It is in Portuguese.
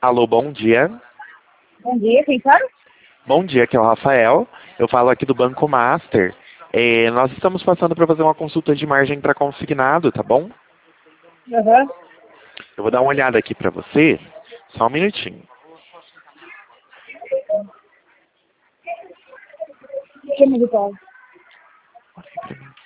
Alô, bom dia. Bom dia, quem sabe? Bom dia, aqui é o Rafael. Eu falo aqui do Banco Master. Nós estamos passando para fazer uma consulta de margem para consignado, tá bom? Aham. Eu vou dar uma olhada aqui para você. Só um minutinho. Chama de qual?